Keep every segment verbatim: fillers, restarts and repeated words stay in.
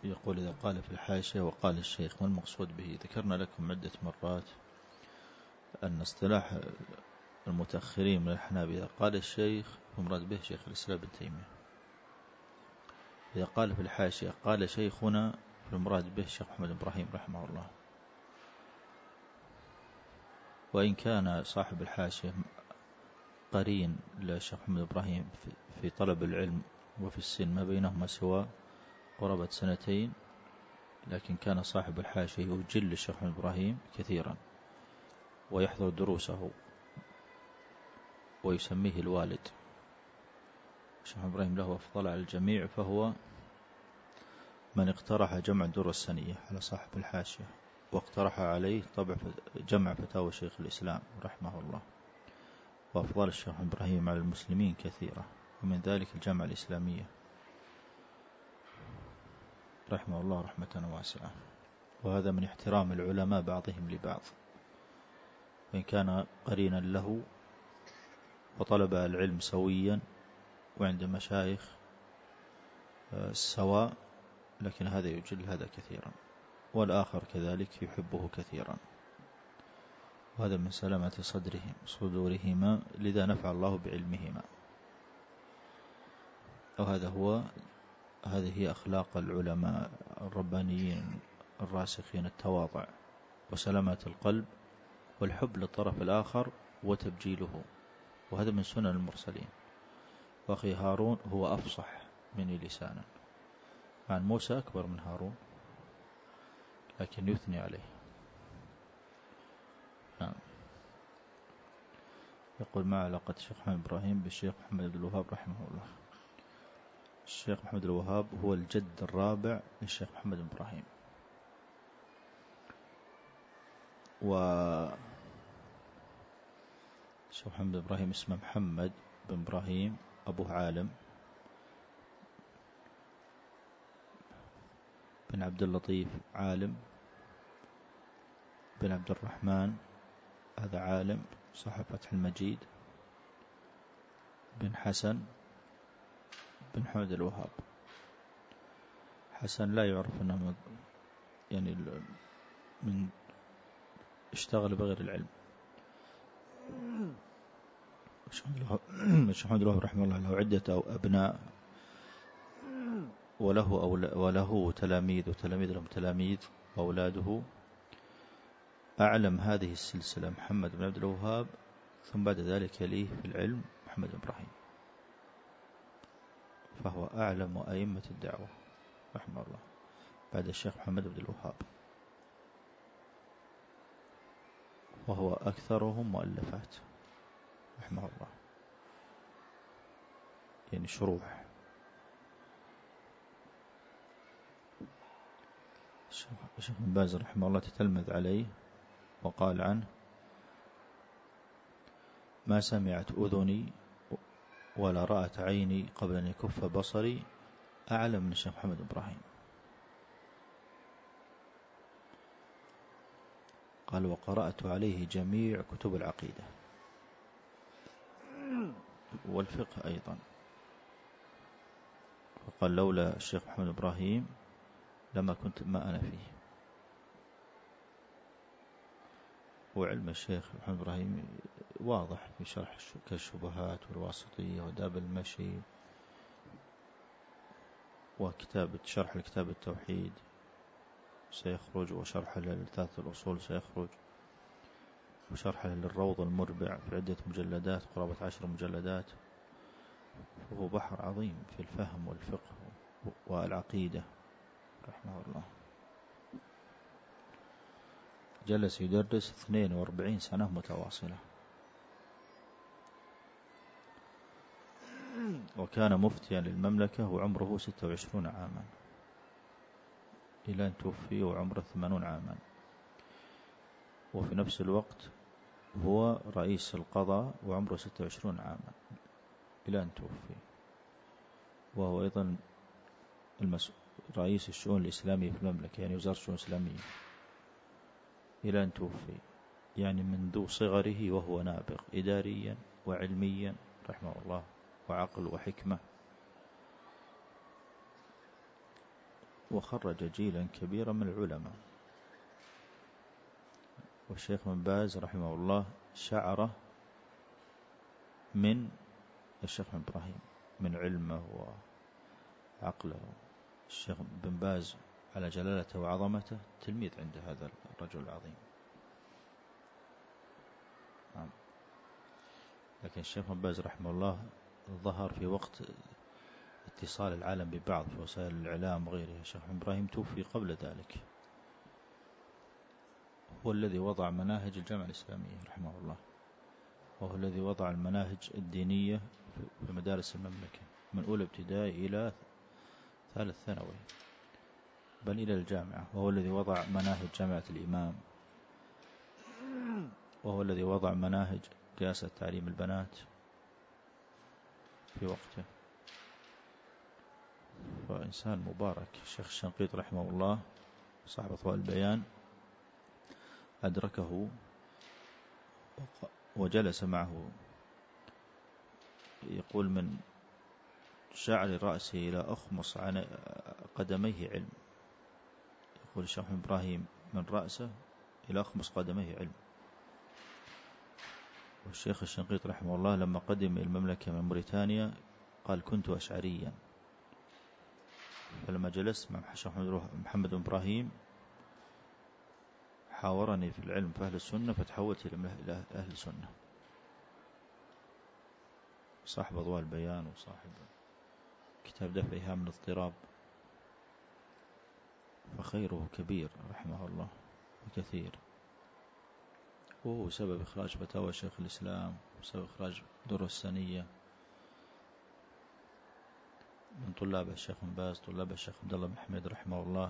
يقول إذا قال في الحاشية وقال الشيخ ما المقصود به؟ ذكرنا لكم عدة مرات أن اصطلاح المتأخرين من الحنابلة قال الشيخ فمراد به شيخ الإسلام ابن تيمية. إذا قال في الحاشية قال شيخنا فالمراد به الشيخ محمد بن إبراهيم رحمه الله. وإن كان صاحب الحاشية قرين للشيخ محمد بن إبراهيم في طلب العلم وفي السن ما بينهما سواء قرابة سنتين، لكن كان صاحب الحاشية يجل الشيخ محمد بن إبراهيم كثيرا ويحضر دروسه ويسميه الوالد. الشيخ محمد بن إبراهيم له أفضل على الجميع، فهو من اقترح جمع الدروس السنية على صاحب الحاشية، واقترح عليه طبع جمع فتاوى شيخ الإسلام رحمه الله. وأفضل الشيخ محمد بن إبراهيم على المسلمين كثيرة، ومن ذلك الجامعة الإسلامية رحمه الله رحمة واسعة. وهذا من احترام العلماء بعضهم لبعض، وإن كان قرينا له وطلب العلم سويا وعند مشايخ سواء، لكن هذا يجل هذا كثيرا، والآخر كذلك يحبه كثيرا، وهذا من سلامة صدرهم صدورهما، لذا نفع الله بعلمهما. وهذا هو هذه هي أخلاق العلماء الربانيين الراسخين، التواضع وسلامة القلب والحب للطرف الآخر وتبجيله، وهذا من سنن المرسلين. وأخي هارون هو أفصح مني لسانا، مع موسى أكبر من هارون لكن يثني عليه. نعم. يقول ما علاقة الشيخ محمد إبراهيم بالشيخ محمد بن الوهاب رحمه الله؟ الشيخ محمد الوهاب هو الجد الرابع للشيخ محمد بن إبراهيم، والشيخ محمد بن إبراهيم اسمه محمد بن إبراهيم، أبوه عالم بن عبد اللطيف عالم بن عبد الرحمن، هذا عالم صاحب فتح المجيد، بن حسن بن محمد الوهاب. حسن لا يعرف أنه يعني من اشتغل بغير العلم. الشيخ محمد الوهاب رحمه الله له عدة أبناء وله وله تلاميذ وتلاميذ لهم تلاميذ، وأولاده أعلم هذه السلسلة محمد بن عبد الوهاب، ثم بعد ذلك يليه في العلم محمد بن إبراهيم، فهو أعلم أئمة الدعوة رحمه الله بعد الشيخ محمد بن الوهاب، وهو أكثرهم مؤلفات رحمه الله، يعني شروح. الشيخ بن باز رحمه الله تتلمذ عليه وقال عنه ما سمعت أذني ولا رأت عيني قبل أن يكف بصري أعلم من الشيخ محمد إبراهيم. قال وقرأت عليه جميع كتب العقيدة والفقه أيضا. وقال لولا الشيخ محمد إبراهيم لما كنت ما أنا فيه. وعلم الشيخ محمد إبراهيم واضح في شرح كالشبهات والواسطية وداب المشي، وكتابة شرح لكتاب التوحيد سيخرج، وشرح لثلاث الأصول سيخرج، وشرح للروض المربع في عدة مجلدات قرابة عشر مجلدات. وهو بحر عظيم في الفهم والفقه والعقيدة رحمه الله. جلس يدرس اثنين وأربعين سنة متواصلة، وكان مفتيا للمملكة وعمره ستة وعشرون عاما إلى أن توفي وعمره ثمانون عاما. وفي نفس الوقت هو رئيس القضاء وعمره ستة وعشرون عاما إلى أن توفي، وهو أيضا رئيس الشؤون الإسلامية في المملكة، يعني وزارة الشؤون الإسلامية إلى أن توفي، يعني منذ صغره وهو نابغ إداريا وعلميا رحمه الله، وعقل وحكمة. وخرج جيلا كبيرا من العلماء. والشيخ بن باز رحمه الله شعره من الشيخ بن إبراهيم من علمه وعقله. الشيخ بن باز على جلالته وعظمته تلميذ عند هذا الرجل العظيم. نعم. لكن الشيخ بن باز رحمه الله ظهر في وقت اتصال العالم ببعض في وسائل الإعلام وغيرها. الشيخ بن إبراهيم توفي قبل ذلك، هو الذي وضع مناهج الجامعة الإسلامية رحمه الله، وهو الذي وضع المناهج الدينية في مدارس المملكة من أولى ابتدائي إلى ثالث ثانوي بل إلى الجامعة، وهو الذي وضع مناهج جامعة الإمام، وهو الذي وضع مناهج قياسة تعليم البنات في وقته. فإنسان مبارك. الشيخ الشنقيط رحمه الله صاحب أضواء البيان أدركه وجلس معه، يقول من شعر رأسه إلى أخمص قدميه علم. يقول الشيخ إبراهيم من رأسه إلى أخمص قدميه علم. والشيخ الشنقيط رحمه الله لما قدم المملكة من موريتانيا قال كنت أشعريا، فلما جلست مع الشيخ محمد بن إبراهيم حاورني في العلم في أهل السنة فتحولت إلى أهل السنة. صاحب أضواء البيان وصاحب كتاب دفع إيهام الاضطراب، فخيره كبير رحمه الله وكثير، وهو سبب إخراج فتاوى شيخ الإسلام وسبب إخراج دروس السنية من طلاب الشيخ بن باز، طلاب الشيخ عبد الله بن حميد رحمه الله،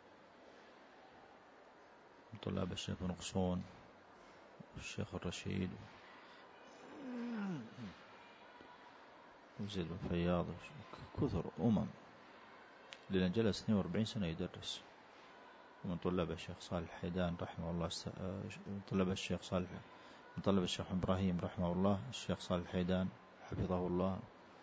من طلاب الشيخ بن قصون والشيخ الرشيد وزيد بن فياض، كثر أمم، لأن جلس اثنين وأربعين سنة يدرس. ومن طلاب الشيخ صالح حيدان رحمه الله، من طلاب الشيخ صالح من طلاب الشيخ إبراهيم رحمه الله الشيخ صالح حيدان حفظه الله،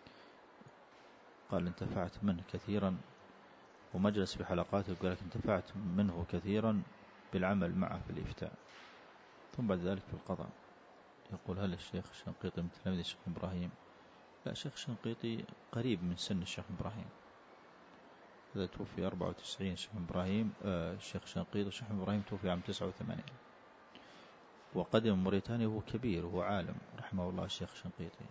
قال انتفعت منه كثيرا، ومجلس في حلقاته يقول لك انتفعت منه كثيرا بالعمل معه في الإفتاء. ثم بعد ذلك في القضاء. يقول هل الشيخ الشنقيطي من تلاميذ الشيخ إبراهيم؟ لا، الشيخ الشنقيطي قريب من سن الشيخ إبراهيم، هذا توفي أربعة وتسعين الشيخ إبراهيم آه الشيخ الشنقيطي، الشيخ إبراهيم توفي عام تسعة وثمانين، وقدم موريتانيا وهو كبير وهو عالم رحمه الله. الشيخ الشنقيطي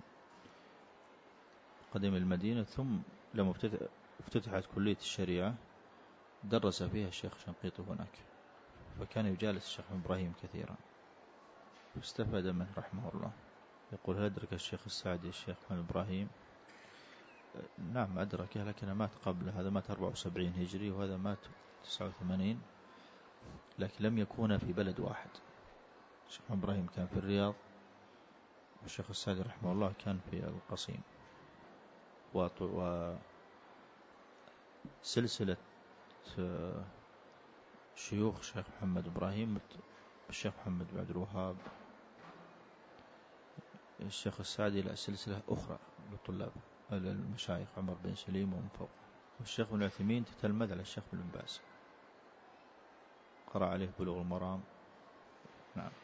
قدم المدينة، ثم لما افتتحت كلية الشريعة درس فيها الشيخ الشنقيطي هناك، فكان يجالس الشيخ إبراهيم كثيرا واستفاد منه رحمه الله. يقول هل أدرك الشيخ السعدي الشيخ محمد إبراهيم؟ نعم أدركه، لكن مات قبل هذا، مات أربعة وسبعين هجري وهذا مات تسعة وثمانين، لكن لم يكونا في بلد واحد. الشيخ محمد إبراهيم كان في الرياض والشيخ السعدي رحمه الله كان في القصيم. وسلسلة شيوخ الشيخ محمد إبراهيم الشيخ محمد بن عبد الوهاب، الشيخ السعدي له سلسلة أخرى للطلاب المشايخ عمر بن سليم ومن فوق. والشيخ بن عثيمين تتلمذ على الشيخ بن باز، قرأ عليه بلوغ المرام. نعم.